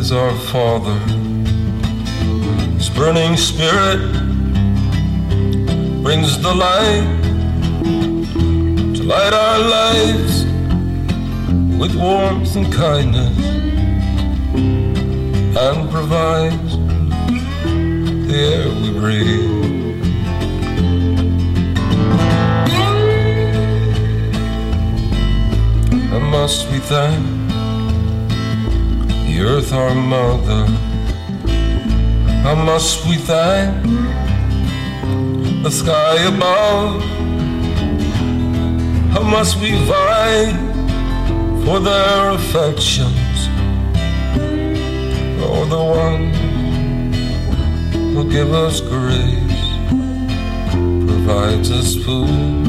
is our Father. His burning spirit brings the light to light our lives with warmth and kindness, and provides the air we breathe. And must we thank the earth, our mother? How must we thank the sky above? How must we vie for their affections, or the one who gives us grace, provides us food,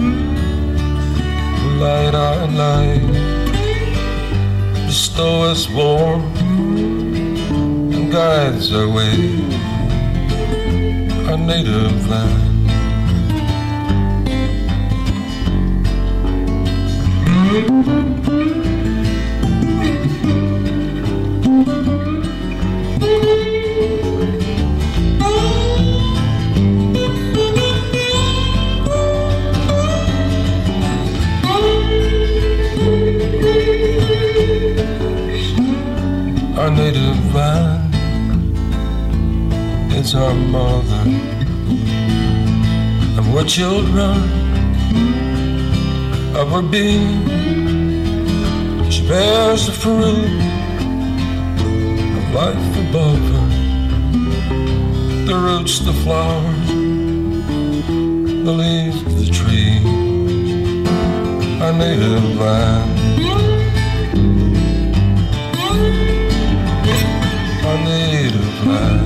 light our life, bestow us warmth, and guides our way, our native land. Our native land is our mother, and we're children of her being. She bears the fruit of life above her, the roots, the flowers, the leaves of the tree. Our native land, our native land,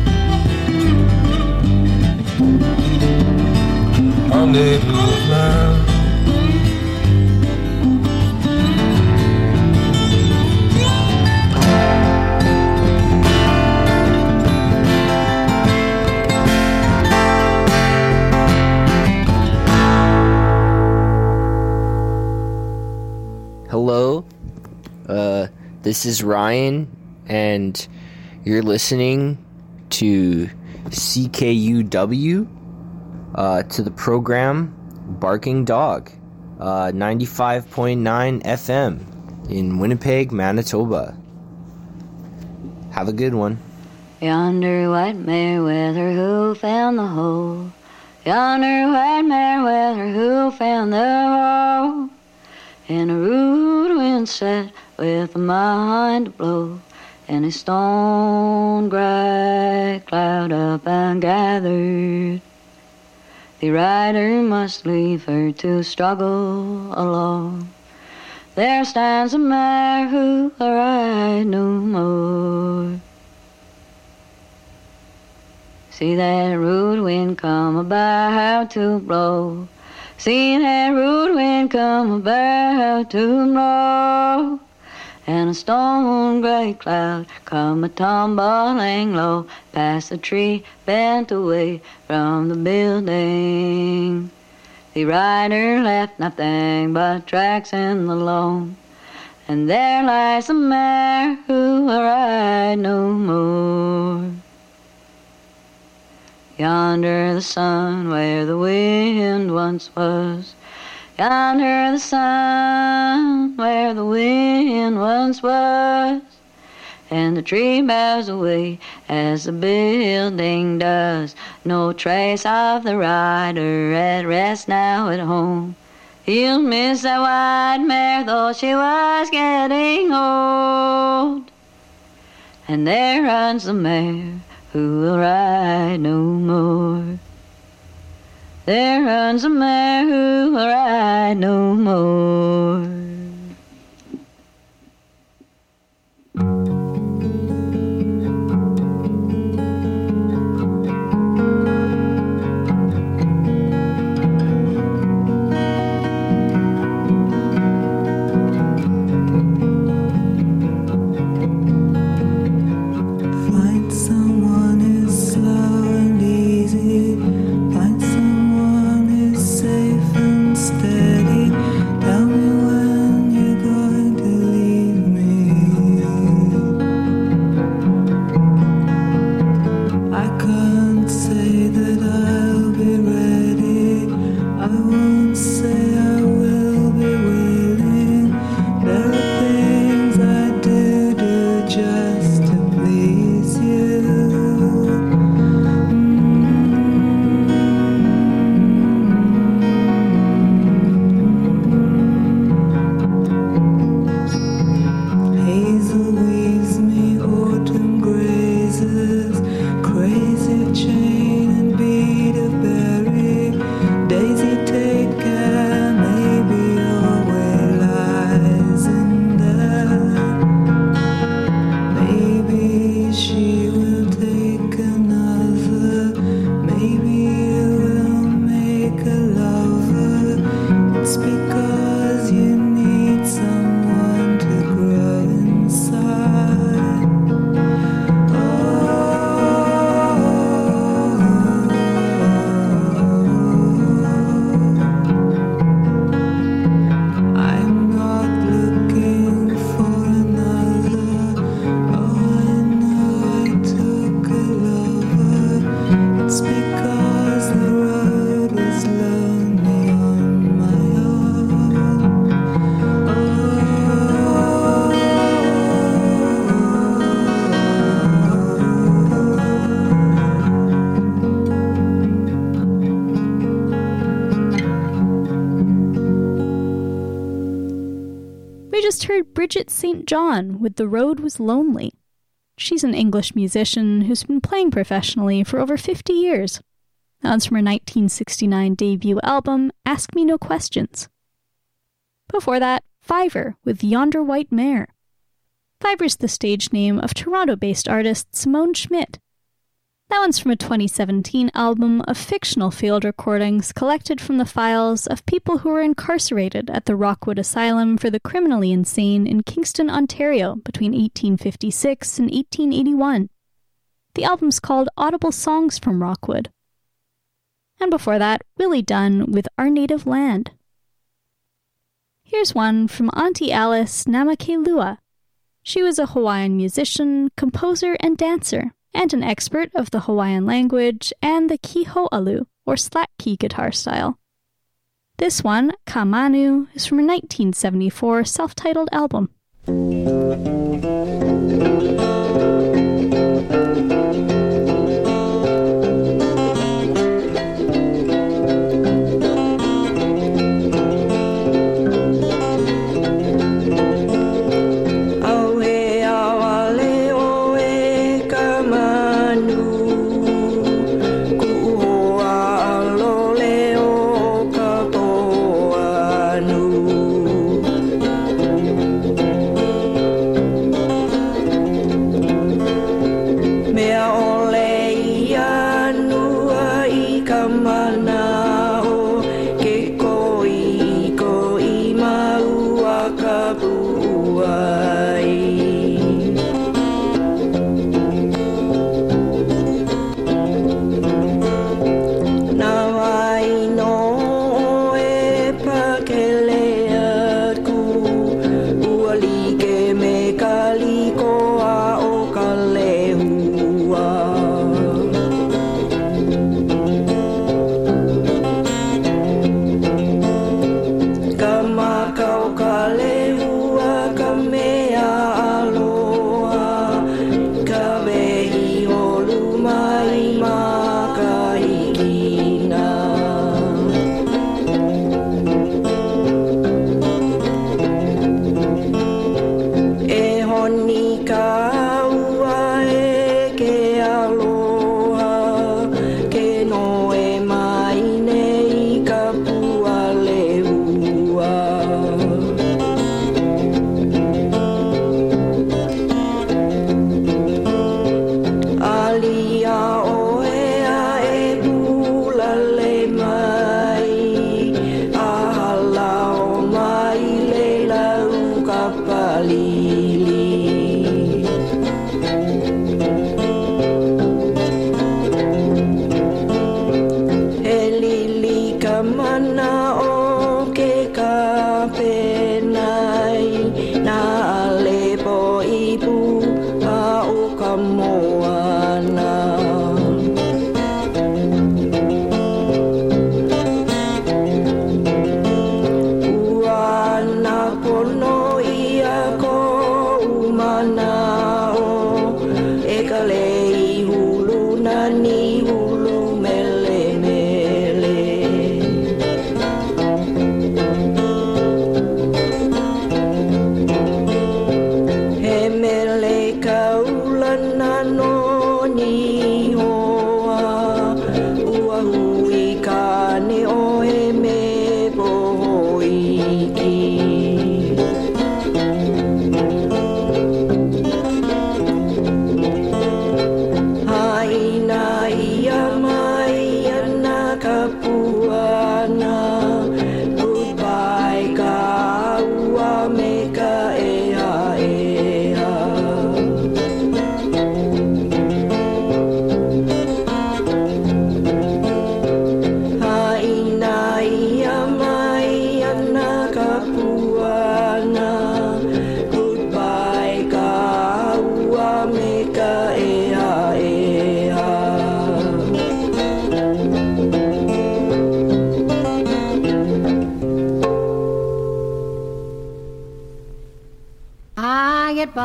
our native land. Hello, this is Ryan, and you're listening to CKUW, to the program Barking Dog, 95.9 FM in Winnipeg, Manitoba. Have a good one. Yonder white Meriwether, who found the hole? Yonder white Meriwether, who found the hole? And a rude wind sat with a mind to blow, and a stone gray cloud up and gathered. The rider must leave her to struggle alone. There stands a mare who will ride no more. See that rude wind come about to blow. See that rude wind come about to blow. And a stone gray cloud come a-tumbling low past the tree bent away from the building. The rider left nothing but tracks in the loam, and there lies the mare who will ride no more. Yonder the sun where the wind once was, yonder the sun where the wind once was, and the tree bows away as the building does. No trace of the rider at rest now at home. He'll miss that white mare though she was getting old. And there runs the mare who will ride no more. There runs a mare who will ride no more. Find someone who's slow and easy. Find someone who's safe and steady. Tell me when Diesel weaves me, autumn grazes, crazy chain and bead of berry. Daisy, take care, maybe your way lies in there. Maybe she will take another, maybe you will make a lover. It's because you need someone to grow inside. I'm not looking for another. Oh, I know I took a lover. It's because the road was lonely on my own. We just heard Bridget St. John with The Road Was Lonely. She's an English musician who's been playing professionally for over 50 years. That one's from her 1969 debut album, Ask Me No Questions. Before that, Fiverr with Yonder White Mare. Fiverr's the stage name of Toronto-based artist Simone Schmidt. That one's from a 2017 album of fictional field recordings collected from the files of people who were incarcerated at the Rockwood Asylum for the Criminally Insane in Kingston, Ontario between 1856 and 1881. The album's called Audible Songs from Rockwood. And before that, Willie Dunn with Our Native Land. Here's one from Auntie Alice Namakelua. She was a Hawaiian musician, composer, and dancer, and an expert of the Hawaiian language and the kiho'alu, or slack key guitar style. This one, Ka Manu, is from her 1974 self-titled album.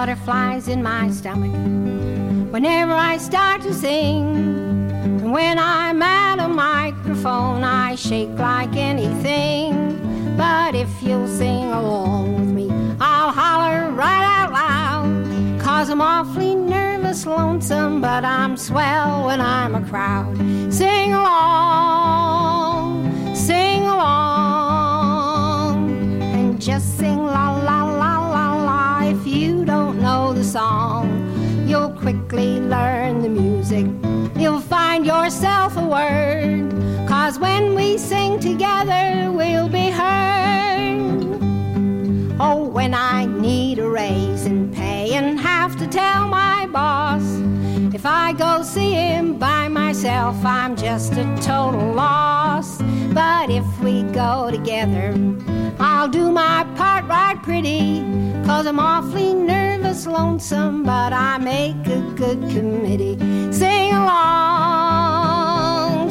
butterflies in my stomach whenever I start to sing. And when I'm at a microphone, I shake like anything. But if you'll sing along with me, I'll holler right out loud. 'Cause I'm awfully nervous, lonesome, but I'm swell when I'm a crowd. Sing along, sing along, and just sing la la la la la. If you don't know the song, you'll quickly learn the music. You'll find yourself a word, 'cause when we sing together, we'll be heard. Oh, when I need a raise in pay and have to tell my boss, if I go see him by myself, I'm just a total loss. But if we go together, I'll do my part right pretty, 'cause I'm awfully nervous, lonesome, but I make a good committee. Sing along,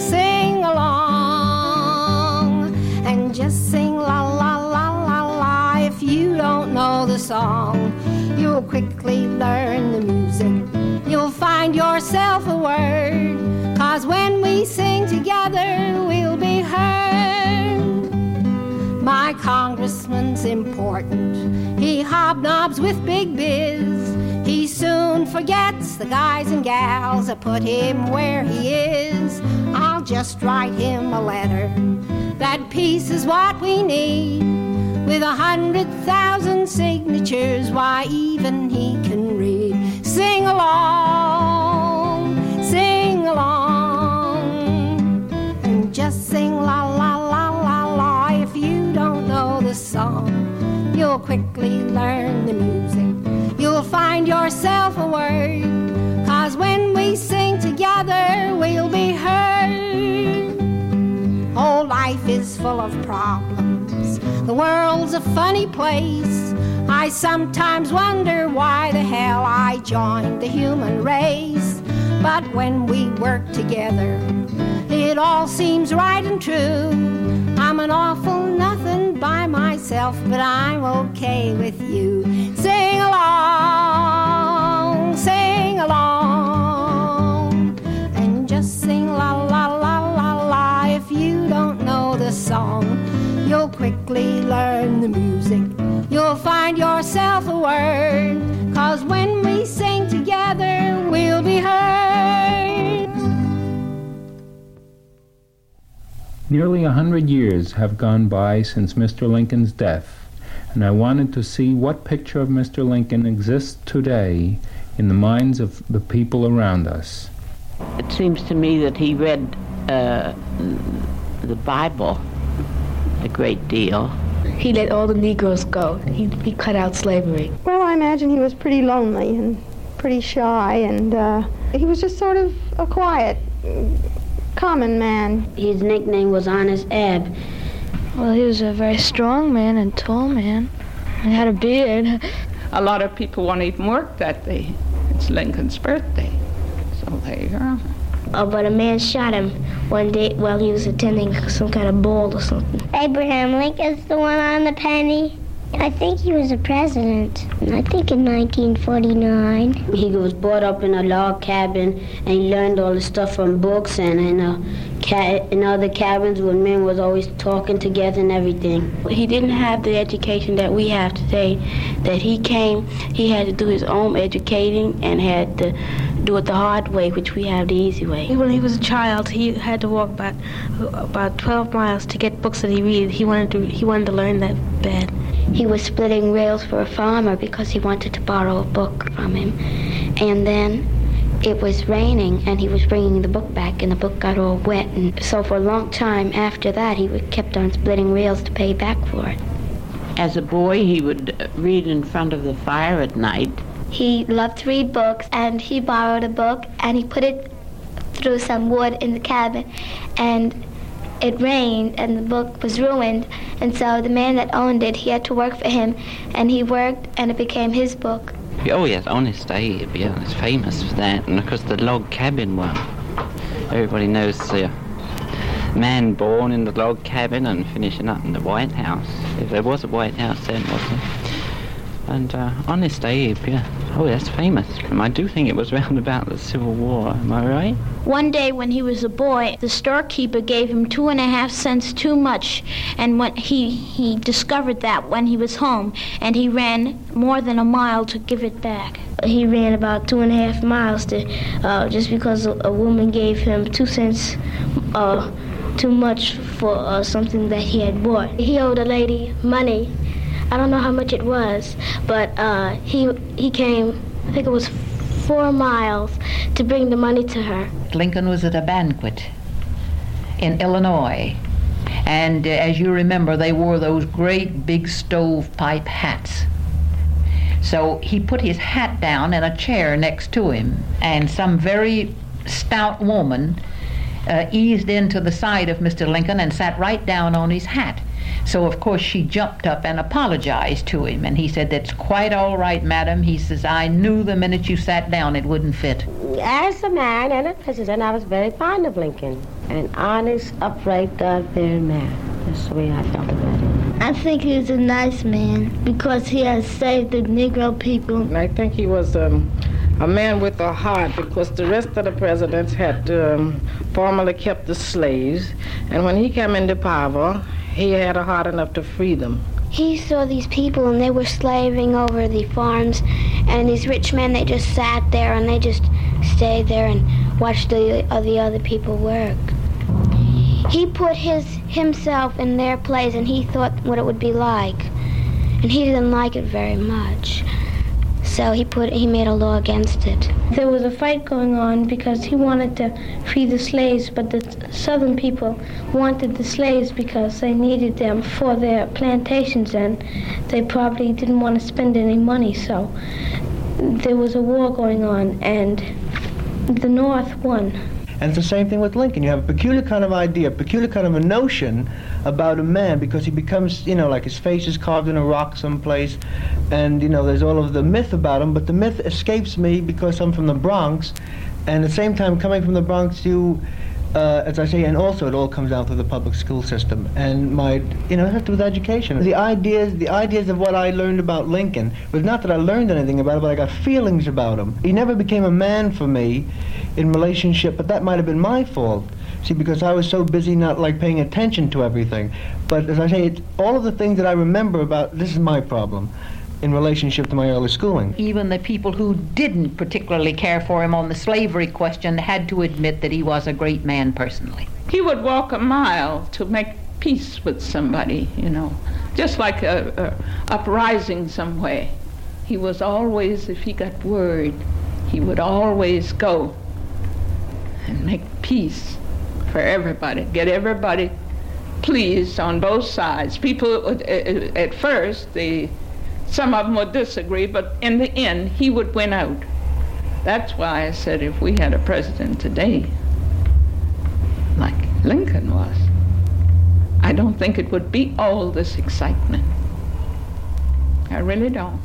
and just sing la la la la la. If you don't know the song, you'll quickly learn the music. You'll find yourself a word, 'cause when we sing together, we'll be heard. My congressman's important. He hobnobs with big biz. He soon forgets the guys and gals that put him where he is. I'll just write him a letter. That peace is what we need. With 100,000 signatures, why even he can read. Sing along, and just sing la la la la la. If you don't know the song, you'll quickly learn the music. You'll find yourself a word, 'cause when we sing together, we'll be heard. Oh, life is full of problems. The world's a funny place. I sometimes wonder why the hell I joined the human race. But when we work together, it all seems right and true. I'm an awful nothing by myself, but I'm okay with you. Sing along, and just sing la la la la la. If you don't know the song, you'll quickly learn the music. You'll find yourself a word, 'cause when we sing together, we'll be heard. Nearly 100 years have gone by since Mr. Lincoln's death, and I wanted to see what picture of Mr. Lincoln exists today in the minds of the people around us. It seems to me that he read the Bible a great deal. He let all the Negroes go. He cut out slavery. Well, I imagine he was pretty lonely and pretty shy, and he was just sort of a quiet, common man. His nickname was Honest Ab. Well, he was a very strong man and tall man. He had a beard. A lot of people won't even work that day. It's Lincoln's birthday. So there you go. Oh, but a man shot him one day while he was attending some kind of ball or something. Abraham Lincoln's the one on the penny. I think he was a president. I think in 1949. He was brought up in a log cabin, and he learned all the stuff from books and in other cabins when men was always talking together and everything. He didn't have the education that we have today. That he had to do his own educating and had to do it the hard way, which we have the easy way. When he was a child, he had to walk about 12 miles to get books that he read. He wanted to learn that bad. He was splitting rails for a farmer because he wanted to borrow a book from him. And then it was raining, and he was bringing the book back, and the book got all wet. And so for a long time after that, he kept on splitting rails to pay back for it. As a boy, he would read in front of the fire at night. He loved to read books, and he borrowed a book, and he put it through some wood in the cabin, and it rained, and the book was ruined, and so the man that owned it, he had to work for him, and he worked, and it became his book. Oh yes, Honest Abe, yeah, it's famous for that, and of course the log cabin one. Everybody knows the man born in the log cabin and finishing up in the White House. If there was a White House then, wasn't there? And Honest Abe, yeah. Oh, that's famous. I do think it was round about the Civil War, am I right? One day when he was a boy, the storekeeper gave him 2.5 cents too much, and when he discovered that when he was home, and he ran more than a mile to give it back. He ran about 2.5 miles to just because a woman gave him 2 cents too much for something that he had bought. He owed a lady money. I don't know how much it was, but he came, I think it was 4 miles, to bring the money to her. Lincoln was at a banquet in Illinois, and as you remember, they wore those great big stovepipe hats. So he put his hat down in a chair next to him, and some very stout woman eased into the side of Mr. Lincoln and sat right down on his hat. So, of course, she jumped up and apologized to him, and he said, "That's quite all right, madam." He says, "I knew the minute you sat down it wouldn't fit." As a man and a president, I was very fond of Lincoln. An honest, upright, God-fearing man. That's the way I felt about him. I think he was a nice man because he has saved the Negro people. And I think he was a man with a heart, because the rest of the presidents had formerly kept the slaves, and when he came into power, he had a heart enough to free them. He saw these people and they were slaving over the farms, and these rich men, they just sat there and they just stayed there and watched the other people work. He put himself in their place, and he thought what it would be like, and he didn't like it very much. So he made a law against it. There was a fight going on because he wanted to free the slaves, but the southern people wanted the slaves because they needed them for their plantations, and they probably didn't want to spend any money. So there was a war going on, and the North won. And it's the same thing with Lincoln. You have a peculiar kind of idea, a peculiar kind of a notion about a man, because he becomes, like his face is carved in a rock someplace, and, there's all of the myth about him, but the myth escapes me because I'm from the Bronx, and at the same time, coming from the Bronx, as I say, and also it all comes down to the public school system, and it has to do with education. The ideas of what I learned about Lincoln was not that I learned anything about him, but I got feelings about him. He never became a man for me in relationship, but that might have been my fault. See, because I was so busy not paying attention to everything. But as I say, all of the things that I remember about, this is my problem in relationship to my early schooling. Even the people who didn't particularly care for him on the slavery question had to admit that he was a great man personally. He would walk a mile to make peace with somebody, just like a uprising somewhere. He was always, if he got word, he would always go and make peace for everybody, get everybody pleased on both sides. People, at first, some of them would disagree, but in the end, he would win out. That's why I said if we had a president today, like Lincoln was, I don't think it would be all this excitement. I really don't.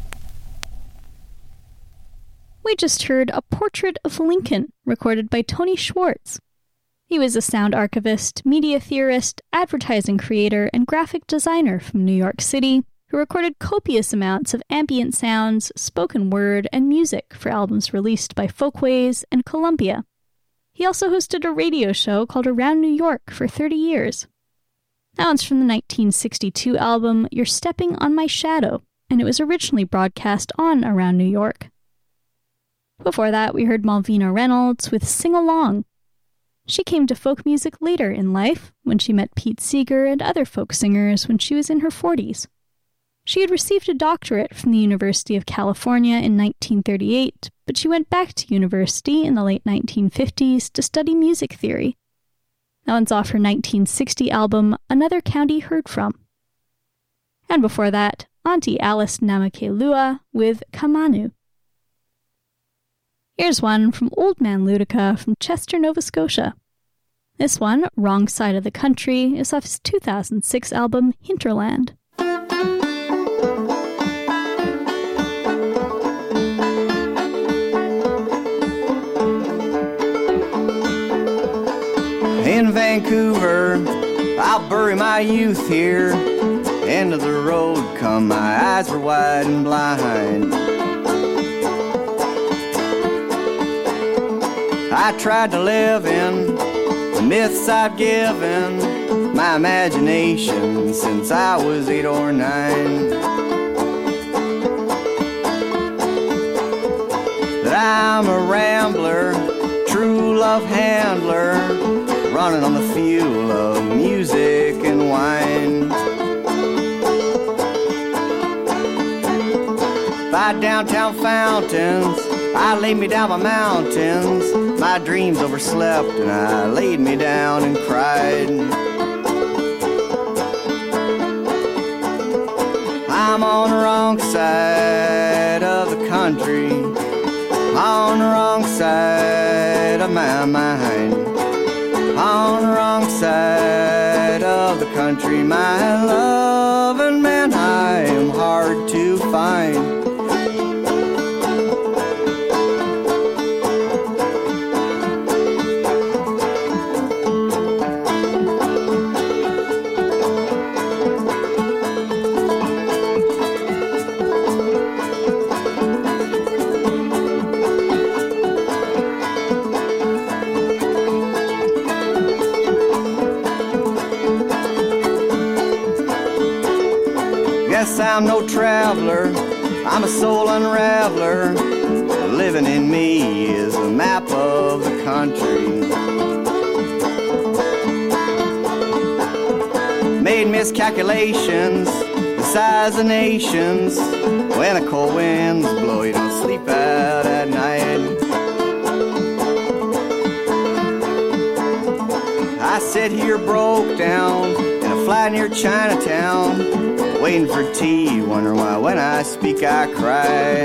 We just heard a portrait of Lincoln, recorded by Tony Schwartz. He was a sound archivist, media theorist, advertising creator, and graphic designer from New York City, who recorded copious amounts of ambient sounds, spoken word, and music for albums released by Folkways and Columbia. He also hosted a radio show called Around New York for 30 years. That one's from the 1962 album You're Stepping on My Shadow, and it was originally broadcast on Around New York. Before that, we heard Malvina Reynolds with Sing Along. She came to folk music later in life, when she met Pete Seeger and other folk singers when she was in her 40s. She had received a doctorate from the University of California in 1938, but she went back to university in the late 1950s to study music theory. That one's off her 1960 album, Another County Heard From. And before that, Auntie Alice Namakelua with Kamanu. Here's one from Old Man Ludica from Chester, Nova Scotia. This one, Wrong Side of the Country, is off his 2006 album Hinterland. In Vancouver, I'll bury my youth here end of the road come, my eyes were wide and blind. I tried to live in the myths I've given my imagination since I was 8 or 9. That I'm a rambler, true love handler, running on the fuel of music and wine. By downtown fountains, I laid me down by mountains. My dreams overslept and I laid me down and cried. I'm on the wrong side of the country, on the wrong side of my mind, on the wrong side of the country. My love and man, I am hard to find. Guess I'm no traveler, I'm a soul unraveler. Living in me is a map of the country. Made miscalculations, the size of nations. When the cold winds blow, you don't sleep out at night. I sit here broke down in a flat near Chinatown, waiting for tea, wonder why when I speak I cry.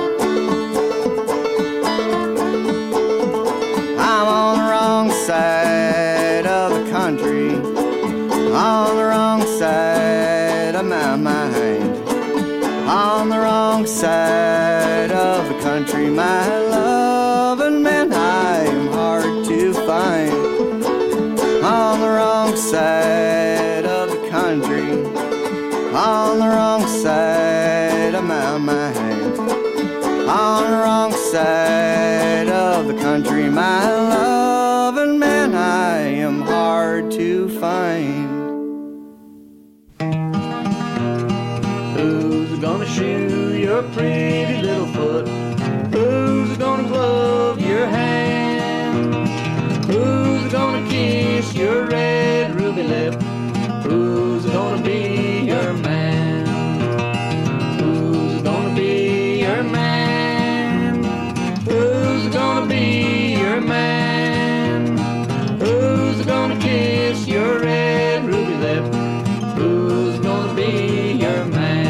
I'm on the wrong side of the country, on the wrong side of my mind, on the wrong side of the country. My love and man, I am hard to find. On the wrong side of the country, on the wrong side of my mind, on the wrong side of the country. My love and man, I am hard to find. Who's gonna shoe your pretty little foot? Who's gonna glove your hand? Who's gonna kiss your red ruby lip? Who's gonna be your man? Who's gonna be your man? Who's gonna be your man? Who's gonna kiss your red ruby lip? Who's gonna be your man?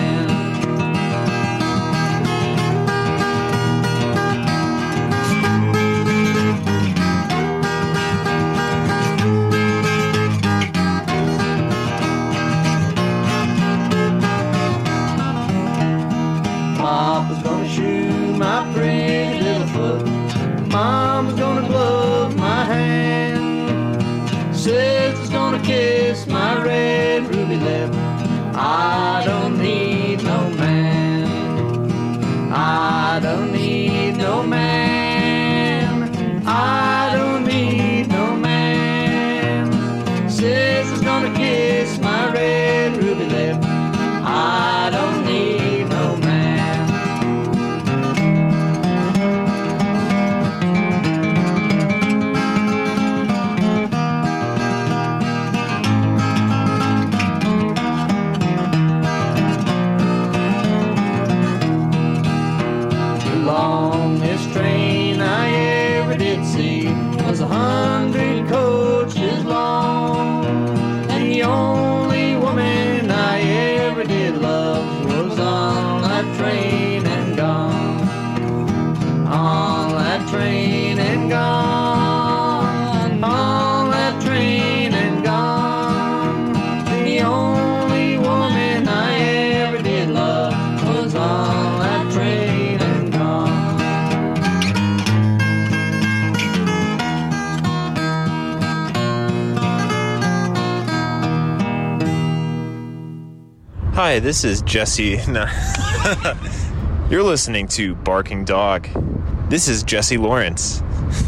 Hi, this is Jesse. No. You're listening to Barking Dog. This is Jesse Lawrence.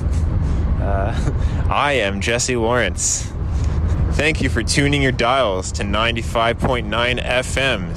I am Jesse Lawrence. Thank you for tuning your dials to 95.9 FM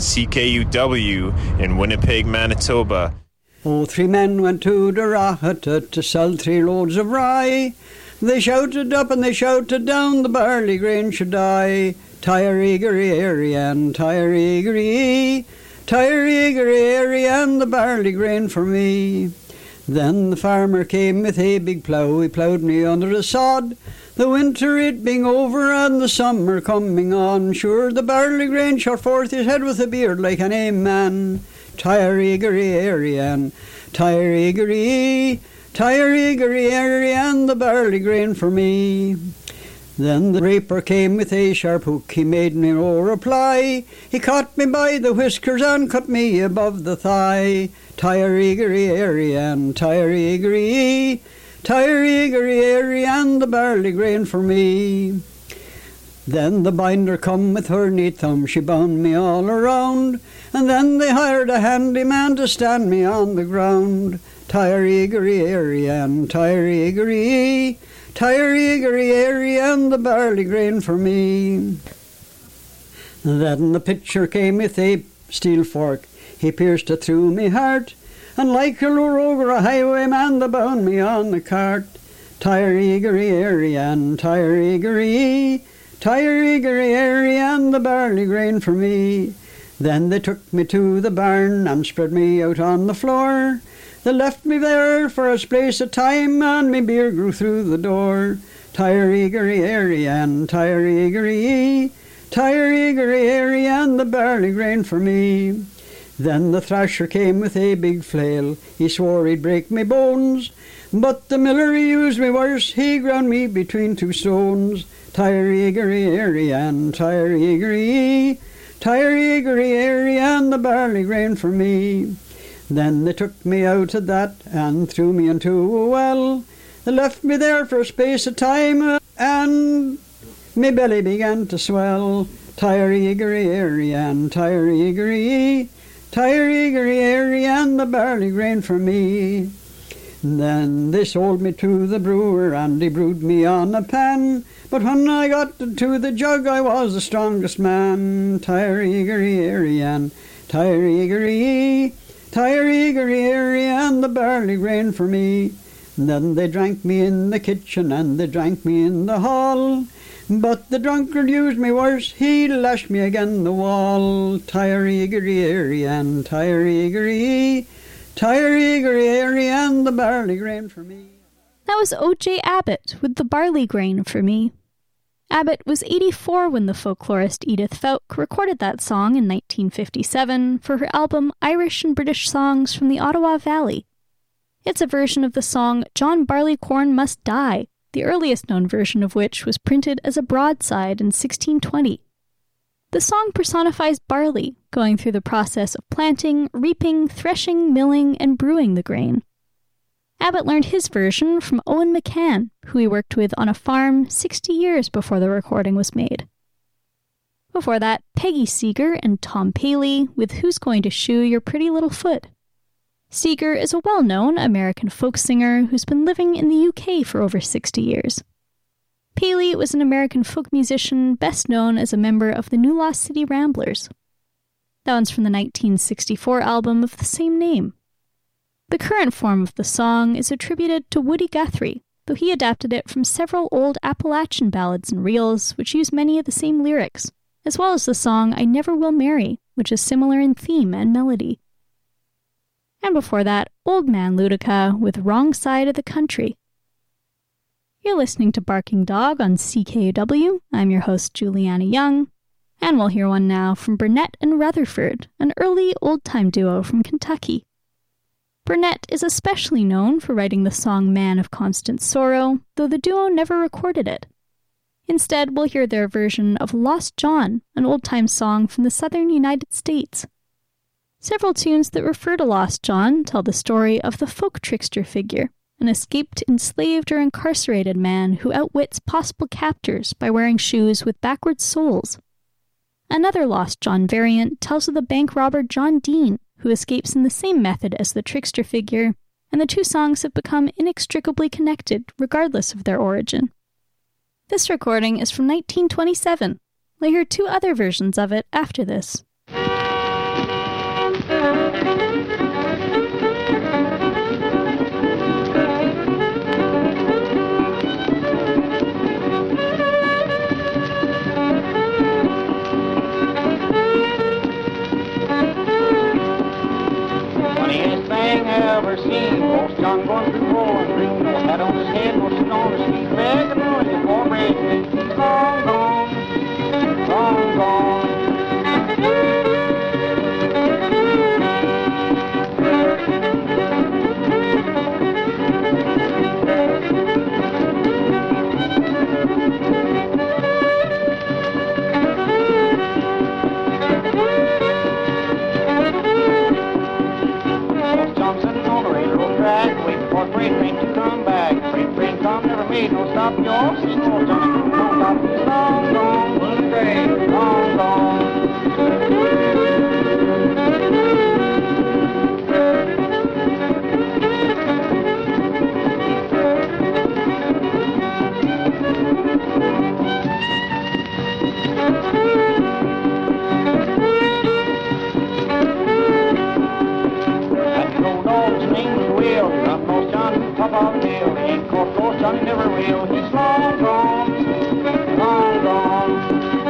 CKUW in Winnipeg, Manitoba. Oh, 3 men went to the Rahata to sell 3 loads of rye. They shouted up and they shouted down, the barley grain should die. Tire-eagery, and tire-eagery, tire-eagery, and the barley grain for me. Then the farmer came with a big plough, he ploughed me under the sod. The winter it being over and the summer coming on, sure the barley grain shot forth his head with a beard like an amen. Tire-eagery, and tire-eagery, tire-eagery, and the barley grain for me. Then the raper came with a sharp hook, he made me no reply. He caught me by the whiskers and cut me above the thigh. Tire-eagery, and tire-eagery, tire-eagery, and the barley grain for me. Then the binder come with her neat thumb, she bound me all around, and then they hired a handy man to stand me on the ground. Tire-eagery, and tire-eagery, tire-eagery, and the barley grain for me. Then the pitcher came with a steel fork, he pierced it through me heart, and like a lure over a highwayman, they bound me on the cart. Tire-eagery, and tire-eagery, tire-eagery, and the barley grain for me. Then they took me to the barn and spread me out on the floor. They left me there for a space of time, and me beer grew through the door. Tire-eagery, and tire-eagery, tire-eagery, and the barley grain for me. Then the thrasher came with a big flail, he swore he'd break me bones, but the miller he used me worse, he ground me between 2 stones. Tire-eagery, and tire-eagery, tire-eagery, and the barley grain for me. Then they took me out of that and threw me into a well. They left me there for a space of time and me belly began to swell. Tire-eagery, and tire-eagery, tire-eagery, and the barley grain for me. Then they sold me to the brewer and he brewed me on a pan, but when I got to the jug I was the strongest man. Tire-eagery, and tire-eagery, tire-eagery, and the barley grain for me. Then they drank me in the kitchen and they drank me in the hall, but the drunkard used me worse, he lashed me again the wall. Tire-eagery, and tire-eagery, tire-eagery, and the barley grain for me. That was O.J. Abbott with The Barley Grain for Me. Abbott was 84 when the folklorist Edith Fowke recorded that song in 1957 for her album Irish and British Songs from the Ottawa Valley. It's a version of the song John Barleycorn Must Die, the earliest known version of which was printed as a broadside in 1620. The song personifies barley, going through the process of planting, reaping, threshing, milling, and brewing the grain. Abbott learned his version from Owen McCann, who he worked with on a farm 60 years before the recording was made. Before that, Peggy Seeger and Tom Paley with Who's Going to Shoe Your Pretty Little Foot. Seeger is a well-known American folk singer who's been living in the UK for over 60 years. Paley was an American folk musician best known as a member of the New Lost City Ramblers. That one's from the 1964 album of the same name. The current form of the song is attributed to Woody Guthrie, though he adapted it from several old Appalachian ballads and reels which use many of the same lyrics, as well as the song I Never Will Marry, which is similar in theme and melody. And before that, Old Man Ludica with Wrong Side of the Country. You're listening to Barking Dog on CKUW. I'm your host, Juliana Young, and we'll hear one now from Burnett and Rutherford, an early old-time duo from Kentucky. Burnett is especially known for writing the song Man of Constant Sorrow, though the duo never recorded it. Instead, we'll hear their version of Lost John, an old-time song from the southern United States. Several tunes that refer to Lost John tell the story of the folk trickster figure, an escaped, enslaved, or incarcerated man who outwits possible captors by wearing shoes with backwards soles. Another Lost John variant tells of the bank robber John Dean, who escapes in the same method as the trickster figure, and the two songs have become inextricably connected regardless of their origin. This recording is from 1927. We'll hear two other versions of it after this. Funniest thing I ever seen, Lost John going through Bowling Green, no hat on his head, no suit on his feet, begging money for bread, he's long gone, long gone. Freight train to come back. Freight train come, never made no stop. You all seen Lost John, no stop. He's long gone, little train, long gone. John never will, he's long gone, long gone.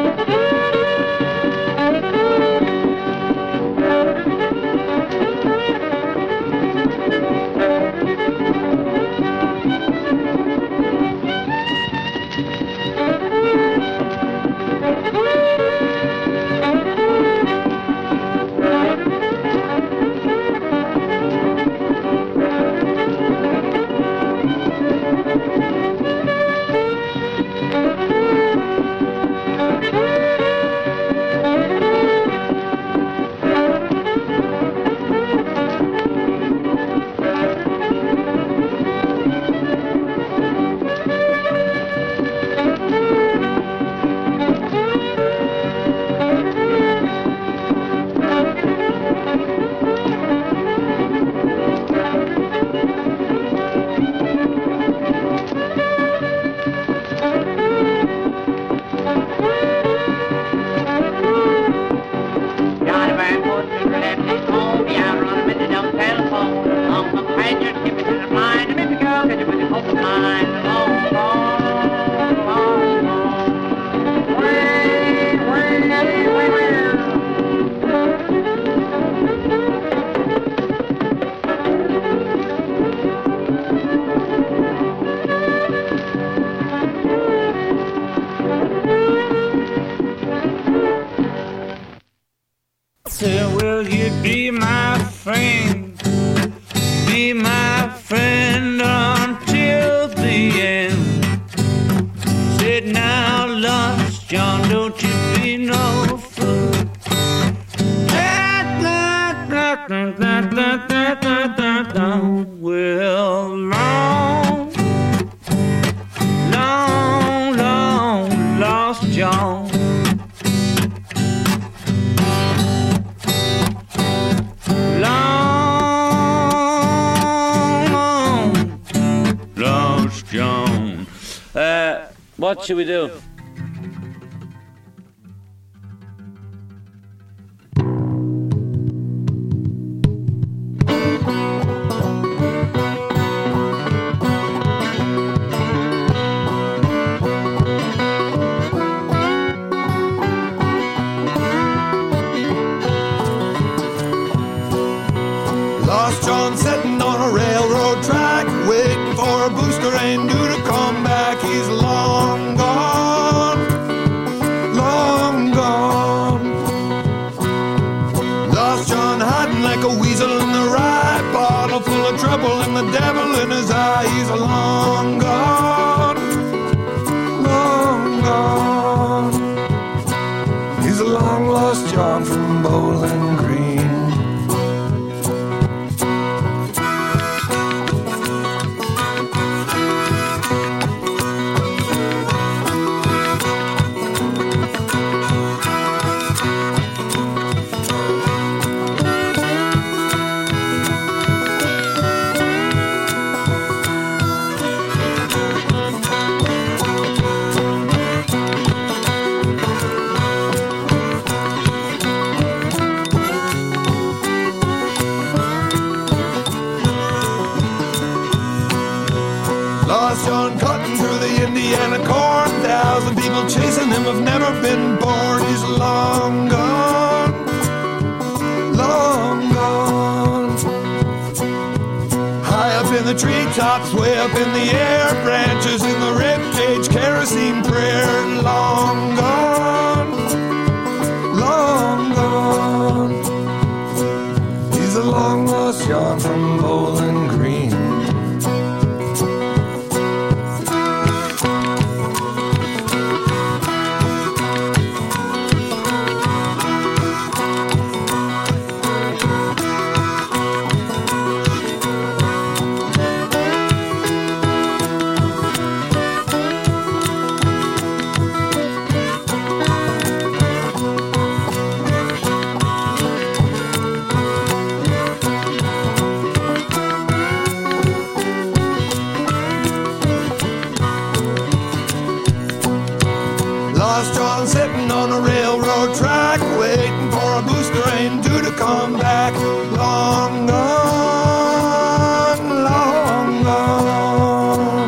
Say, will you be my friend? Be my friend until the end. Said, now, Lost John, don't you be no fool. Well, long, long, long, Lost John. John. What should we do? Lost John sitting on a railroad track, waiting for a booster and due to come back. He's long gone, long gone. Lost John hiding like a weasel in the rye, bottle full of trouble and the devil in his eye. He's long gone, long gone. He's a long lost John from Bowling Green. Lost John cutting through the Indiana corn. 1,000 people chasing him have never been born. He's long gone, long gone. High up in the treetops, way up in the air, branches in the ribcage, kerosene prayer. Long gone, long gone. He's a long lost John from Bowling Green. Lost John sitting on a railroad track, waiting for a booster train due to come back. Long gone, long gone.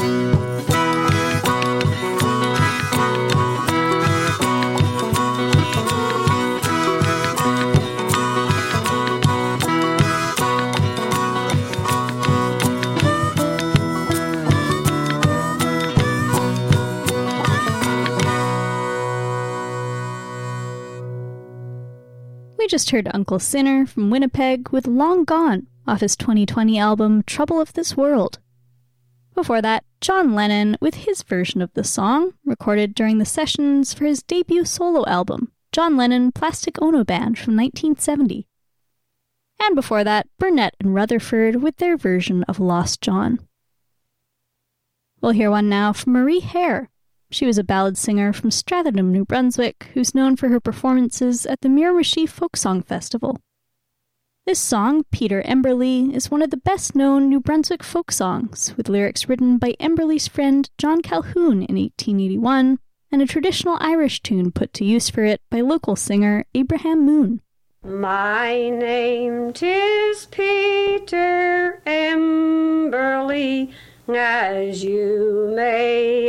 We just heard Uncle Sinner from Winnipeg with Long Gone off his 2020 album Trouble of This World. Before that, John Lennon with his version of the song, recorded during the sessions for his debut solo album, John Lennon Plastic Ono Band from 1970. And before that, Burnett and Rutherford with their version of Lost John. We'll hear one now from Marie Hare. She was a ballad singer from Stratham, New Brunswick, who's known for her performances at the Miramichi Folk Song Festival. This song, Peter Emberley, is one of the best-known New Brunswick folk songs, with lyrics written by Emberley's friend John Calhoun in 1881, and a traditional Irish tune put to use for it by local singer Abraham Moon. My name 'tis Peter Emberley, as you may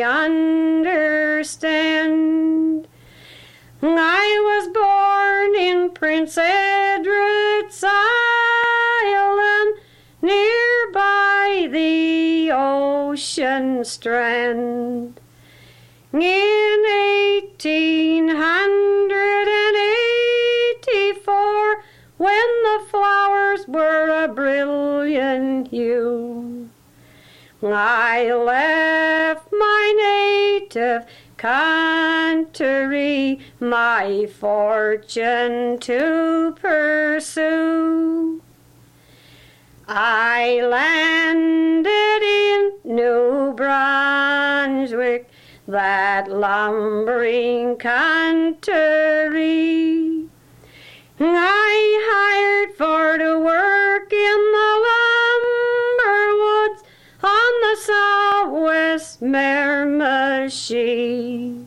understand. I was born in Prince Edward's Island, nearby the ocean strand. In 1884, when the flowers were a brilliant hue, I left my native country, my fortune to pursue. I landed in New Brunswick, that lumbering country. I hired for to work in the lumber woods on the southwest Miramichi.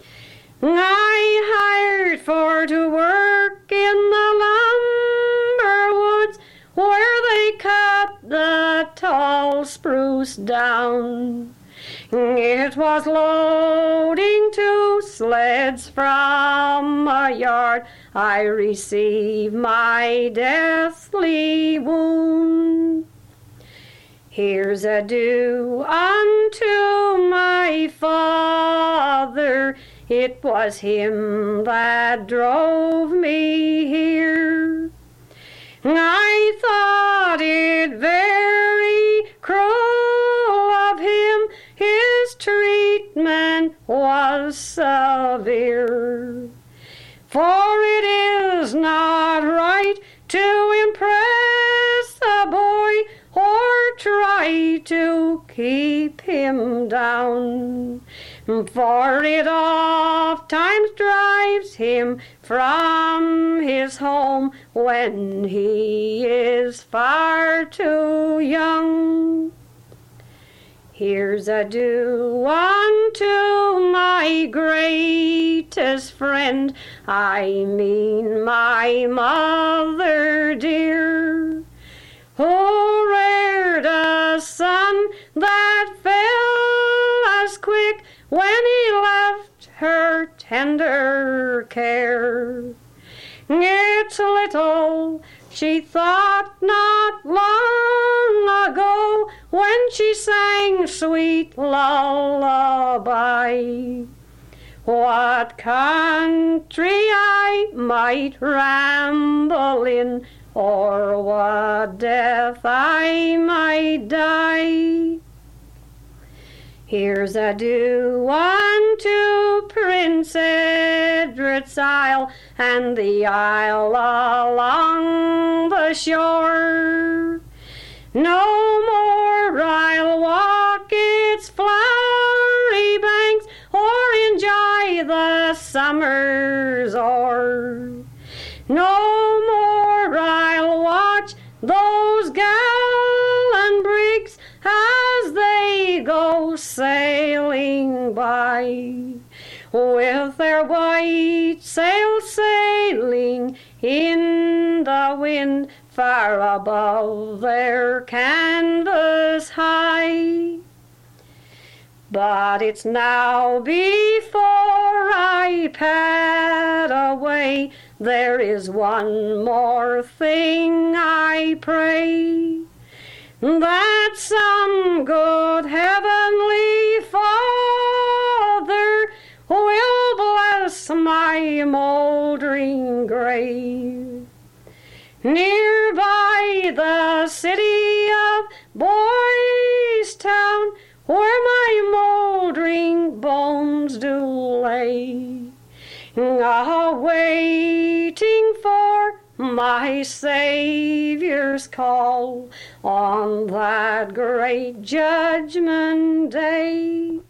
I hired for to work in the lumber woods where they cut the tall spruce down. It was loading 2 sleds from a yard. I received my deathly wound. Here's adieu unto my father. It was him that drove me here. I thought it very cruel of him. His treatment was severe. For it is not right to impress a boy or try to keep him down, for it oft times drives him from his home when he is far too young. Here's adieu unto my greatest friend, I mean my mother dear, who reared a son that fell tender care. It's little she thought not long ago when she sang sweet lullaby. What country I might ramble in, or what death I might die. Here's a due unto Prince Edward's Isle, and the isle along the shore. No more I'll walk its flowery banks, or enjoy the summer's o'er. No more I'll watch those gallant brigs as they go sailing by, with their white sails sailing in the wind far above their canvas high. But it's now before I pad away, there is one more thing I pray, that some good heavenly Father will bless my moldering grave. Nearby the city of Boys Town, where my moldering bones do lay, awaiting for my Savior's call on that great judgment day.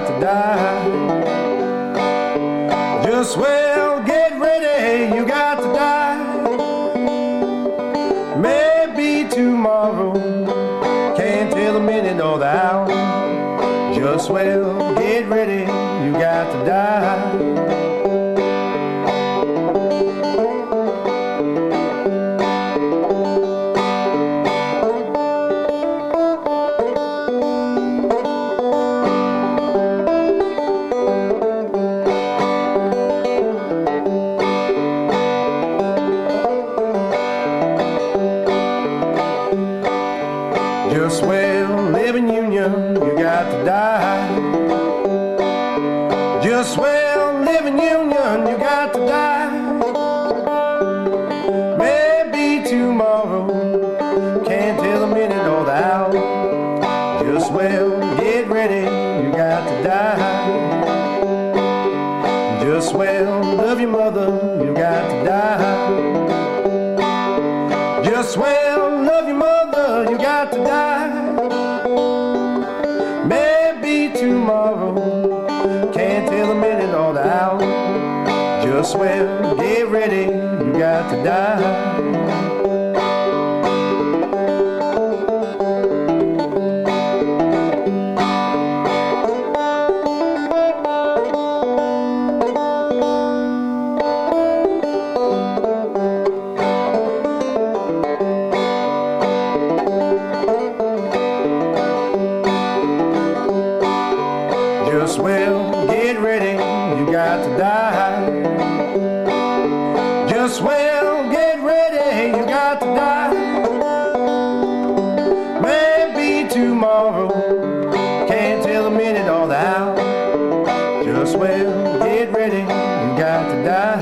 to die. Just well, get ready, you got to die. Maybe tomorrow, can't tell the minute or the hour. Just well, get ready, you got to die. Just well, live in union, you got to die. Just well, live in union, you got to die. Maybe tomorrow, can't tell the minute or the hour. Just well, get ready, you got to die. Just well, love your mother, you got to die. Just well, love your mother, you got to die. Maybe tomorrow, can't tell the minute or the hour. Just well, get ready, you got to die. Just well, get ready, you got to die. Just well, get ready, you got to die. Maybe tomorrow, can't tell the minute or the hour. Just well, get ready, you got to die.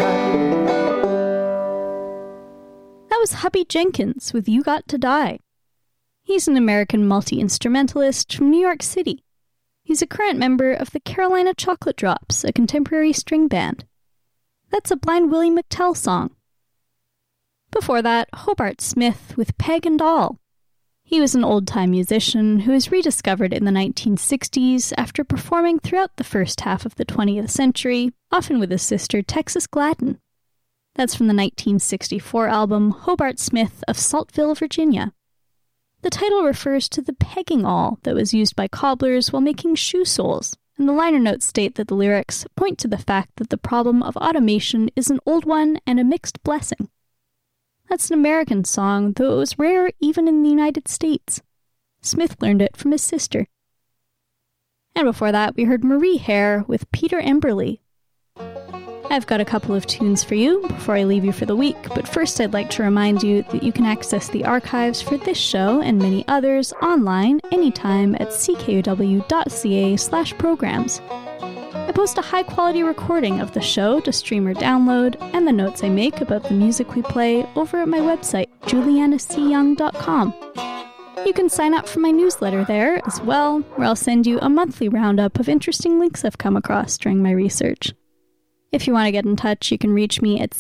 That was Hubby Jenkins with You Got to Die. He's an American multi-instrumentalist from New York City. He's a current member of the Carolina Chocolate Drops, a contemporary string band. That's a Blind Willie McTell song. Before that, Hobart Smith with Peg and All. He was an old-time musician who was rediscovered in the 1960s after performing throughout the first half of the 20th century, often with his sister Texas Gladden. That's from the 1964 album Hobart Smith of Saltville, Virginia. The title refers to the pegging awl that was used by cobblers while making shoe soles, and the liner notes state that the lyrics point to the fact that the problem of automation is an old one and a mixed blessing. That's an American song, though it was rare even in the United States. Smith learned it from his sister. And before that, we heard Marie Hare with Peter Emberley. I've got a couple of tunes for you before I leave you for the week, but first I'd like to remind you that you can access the archives for this show and many others online anytime at ckuw.ca/programs. I post a high-quality recording of the show to stream or download, and the notes I make about the music we play over at my website, julianacyoung.com. You can sign up for my newsletter there as well, where I'll send you a monthly roundup of interesting links I've come across during my research. If you want to get in touch, you can reach me at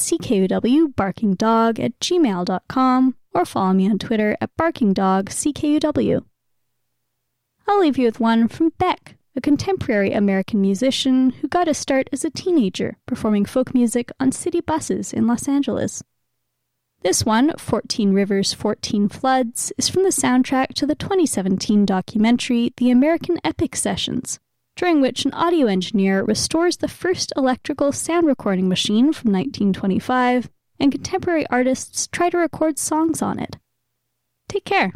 ckuwbarkingdog@gmail.com or follow me on Twitter at barkingdogckuw. I'll leave you with one from Beck, a contemporary American musician who got his start as a teenager performing folk music on city buses in Los Angeles. This one, 14 Rivers, 14 Floods, is from the soundtrack to the 2017 documentary The American Epic Sessions, during which an audio engineer restores the first electrical sound recording machine from 1925, and contemporary artists try to record songs on it. Take care.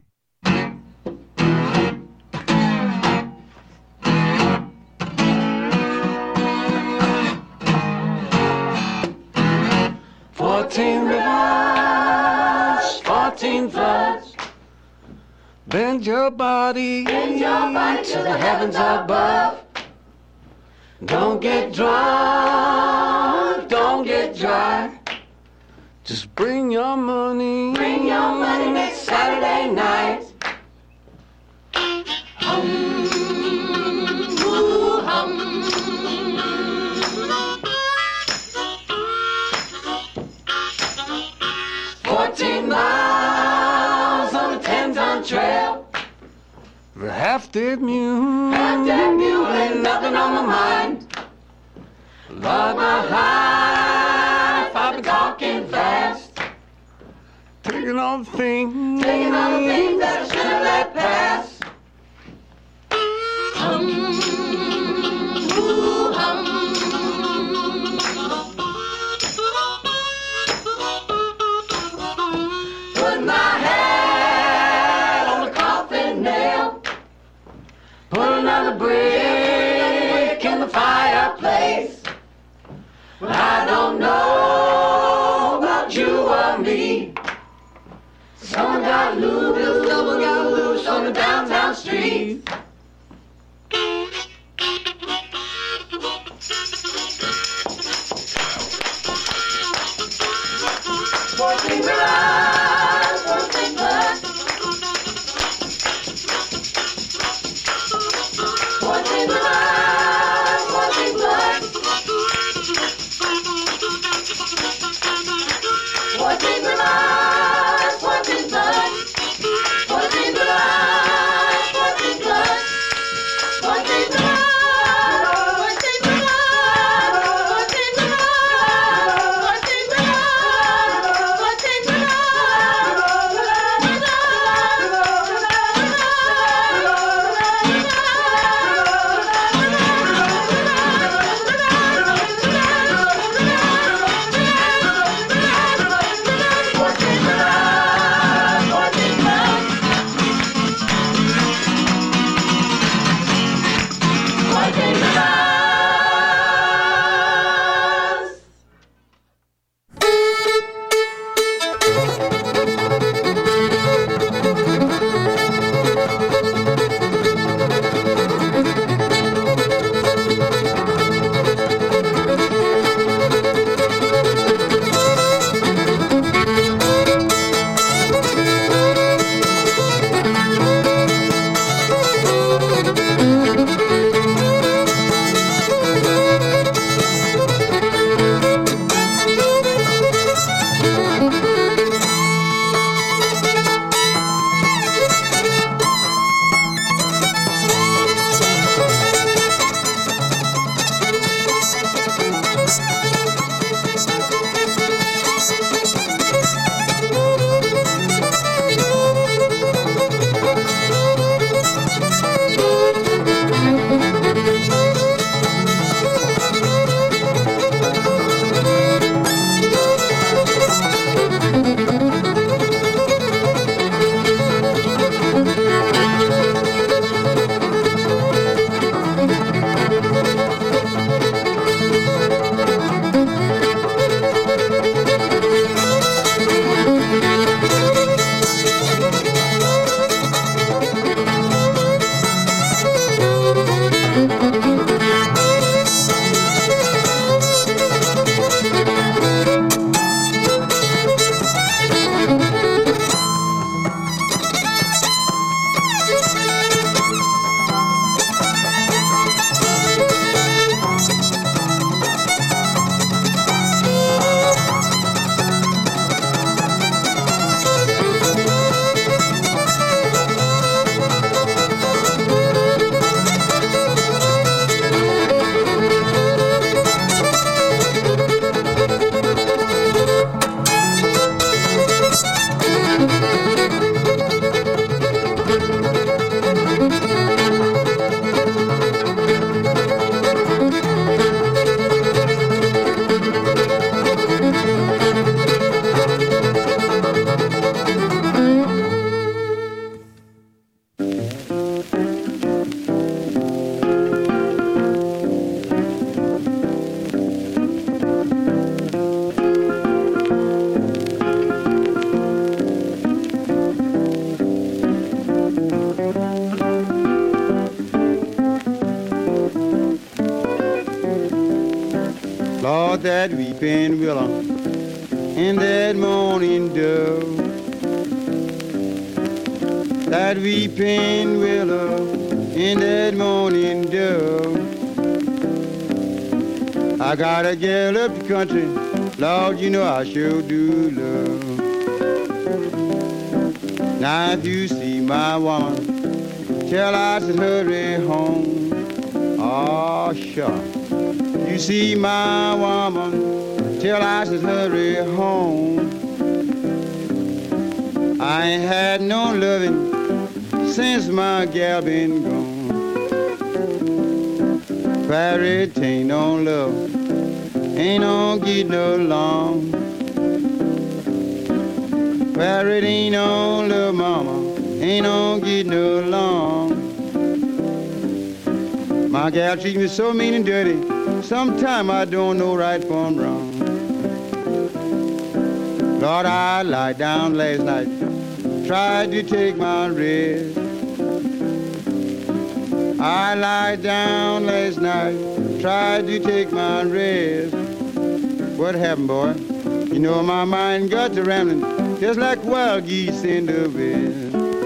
14 rivers, 14 floods. Bend your body to the heavens above. Don't get drunk, don't get dry. Just bring your money next Saturday night. Hum, ooh, hum. 14 miles on a 10-ton trail. Half dead mule. Half dead mule, ain't nothing on my mind. Love my life, I've been talking fast. Taking all the things that I should have let pass. Put my hat on the coffin nail. Put another brick in the fireplace. Well, I don't know about you or me. Someone got loose on the downtown street. 14 blood, 14 blood. 14 blood, 14 blood. 14 blood, 14 blood. 14 blood, 14 blood. 14 blood. Lord, that weeping willow and that morning dew, that weeping willow and that morning dew. I got a gal up the country, Lord, you know I sure do love. Now if you see my woman, till I said hurry home. Oh, sure. You see my woman till I said hurry home. I ain't had no loving since my gal been gone. Prairie it ain't no love, ain't no getting along. Prairie it ain't no love, mama, ain't no getting along. My gal treats me so mean and dirty, sometime I don't know right from wrong. Lord, I lied down last night, tried to take my rest. I lied down last night, tried to take my rest. What happened, boy? You know my mind got to rambling, just like wild geese in the wind.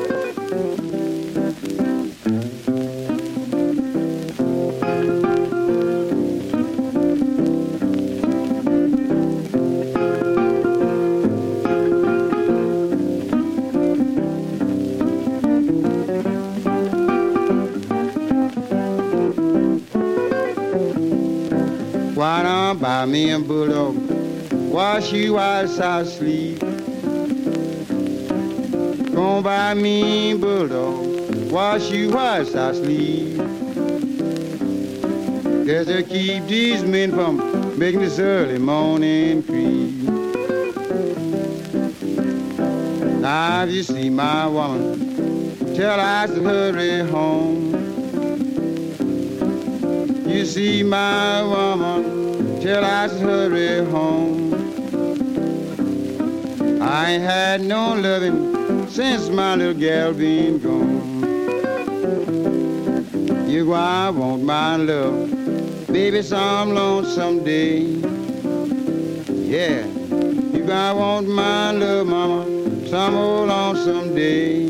Why don't buy me a bulldog, wash you whilst I sleep. Gonna buy me a bulldog, wash you whilst I sleep. Just to keep these men from making this early morning creep. Now if you see my woman, tell I to hurry home. You see my woman, till I hurry home. I ain't had no loving since my little gal been gone. You go, I want my love, baby, some lonesome day. Yeah, you go, I want my love, mama, some old lonesome day.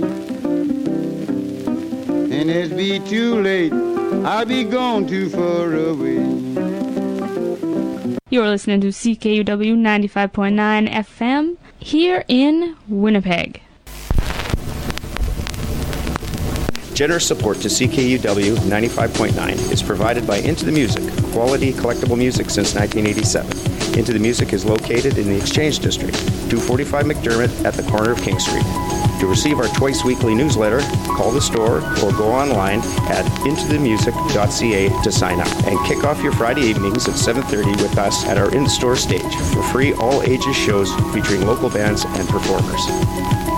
And it's be too late, I'll be gone too far away. You're listening to CKUW 95.9 FM here in Winnipeg. Generous support to CKUW 95.9 is provided by Into the Music, quality collectible music since 1987. Into the Music is located in the Exchange District, 245 McDermott at the corner of King Street. To receive our twice-weekly newsletter, call the store or go online at intothemusic.ca to sign up and kick off your Friday evenings at 7:30 with us at our in-store stage for free all-ages shows featuring local bands and performers.